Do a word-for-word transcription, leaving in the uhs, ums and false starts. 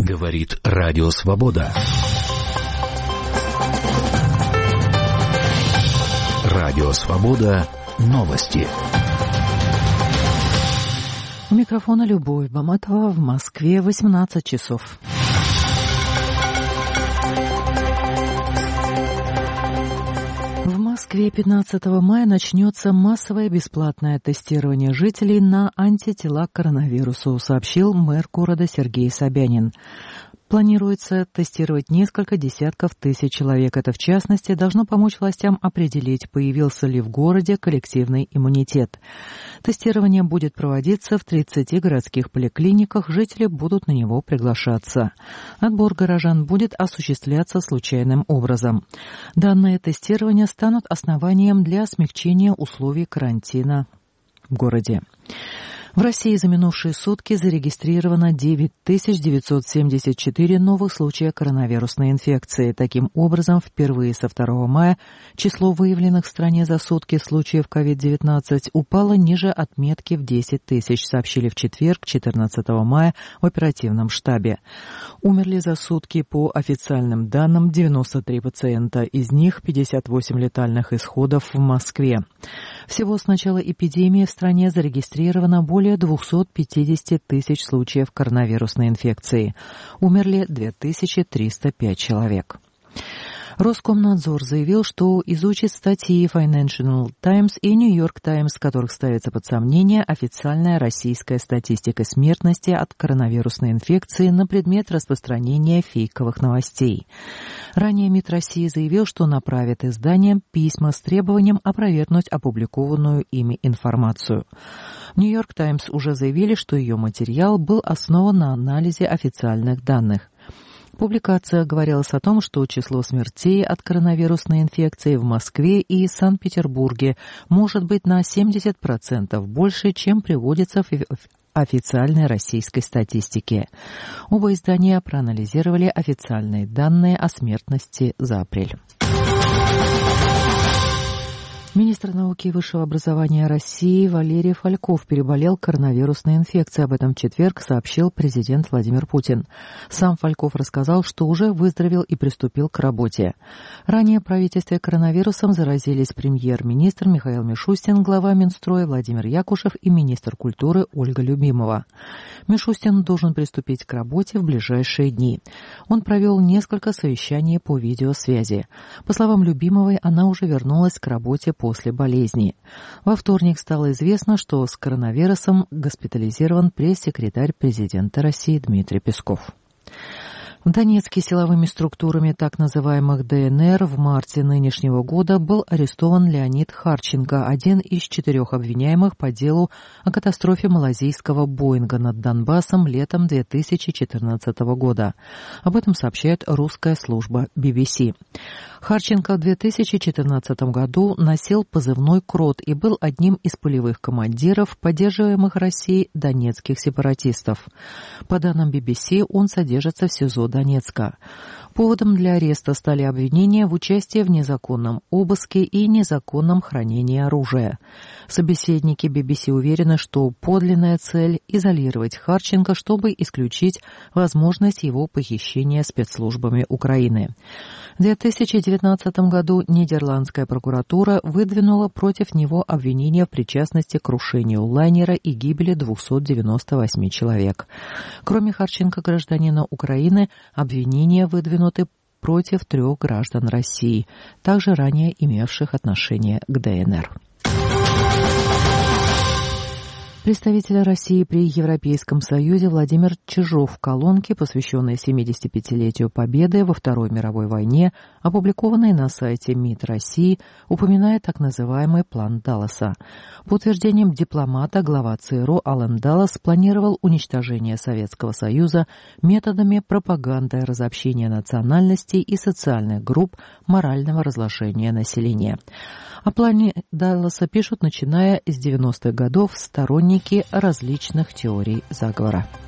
Говорит Радио Свобода. Радио Свобода. Новости. У микрофона Любовь Баматова. В Москве восемнадцать часов. В Москве пятнадцатого мая начнется массовое бесплатное тестирование жителей на антитела к коронавирусу, сообщил мэр города Сергей Собянин. Планируется тестировать несколько десятков тысяч человек. Это, в частности, должно помочь властям определить, появился ли в городе коллективный иммунитет. Тестирование будет проводиться в тридцати городских поликлиниках, жители будут на него приглашаться. Отбор горожан будет осуществляться случайным образом. Данные тестирования станут основанием для смягчения условий карантина в городе. В России за минувшие сутки зарегистрировано девять тысяч девятьсот семьдесят четыре новых случая коронавирусной инфекции. Таким образом, впервые со второго мая число выявленных в стране за сутки случаев ковид девятнадцать упало ниже отметки в десять тысяч, сообщили в четверг, четырнадцатого мая, в оперативном штабе. Умерли за сутки по официальным данным девяносто три пациента, из них пятьдесят восемь летальных исходов в Москве. Всего с начала эпидемии в стране зарегистрировано более двести пятьдесят тысяч случаев коронавирусной инфекции. Умерли две тысячи триста пять человек. Роскомнадзор заявил, что изучит статьи Financial Times и New York Times, в которых ставится под сомнение официальная российская статистика смертности от коронавирусной инфекции на предмет распространения фейковых новостей. Ранее МИД России заявил, что направит изданиям письма с требованием опровергнуть опубликованную ими информацию. В New York Times уже заявили, что ее материал был основан на анализе официальных данных. Публикация говорилась о том, что число смертей от коронавирусной инфекции в Москве и Санкт-Петербурге может быть на семьдесят процентов больше, чем приводится в официальной российской статистике. Оба издания проанализировали официальные данные о смертности за апрель. Министр науки и высшего образования России Валерий Фальков переболел коронавирусной инфекцией. Об этом в четверг сообщил президент Владимир Путин. Сам Фальков рассказал, что уже выздоровел и приступил к работе. Ранее в правительстве коронавирусом заразились премьер-министр Михаил Мишустин, глава Минстроя Владимир Якушев и министр культуры Ольга Любимова. Мишустин должен приступить к работе в ближайшие дни. Он провел несколько совещаний по видеосвязи. По словам Любимовой, она уже вернулась к работе по после болезни. Во вторник стало известно, что с коронавирусом госпитализирован пресс-секретарь президента России Дмитрий Песков. В Донецке силовыми структурами так называемых ДНР в марте нынешнего года был арестован Леонид Харченко, один из четырех обвиняемых по делу о катастрофе малазийского Боинга над Донбассом летом две тысячи четырнадцатого года. Об этом сообщает русская служба би би си. Харченко в две тысячи четырнадцатом году носил позывной «Крот» и был одним из полевых командиров, поддерживаемых Россией донецких сепаратистов. По данным би би си, он содержится в СИЗО Донецка. Поводом для ареста стали обвинения в участии в незаконном обыске и незаконном хранении оружия. Собеседники би би си уверены, что подлинная цель – изолировать Харченко, чтобы исключить возможность его похищения спецслужбами Украины. В две тысячи девятнадцатом году нидерландская прокуратура выдвинула против него обвинения в причастности к крушению лайнера и гибели двухсот девяноста восьми человек. Кроме Харченко, гражданина Украины, обвинения выдвинуты против трех граждан России, также ранее имевших отношение к ДНР. Представитель России при Европейском Союзе Владимир Чижов в колонке, посвященной семидесятипятилетию Победы во Второй мировой войне, опубликованной на сайте МИД России, упоминает так называемый план Далласа. По утверждениям дипломата, глава ЦРУ Ален Даллас планировал уничтожение Советского Союза методами пропаганды, разобщения национальностей и социальных групп, морального разложения населения. О плане Далласа пишут, начиная с девяностых годов, сторонники различных теорий заговора.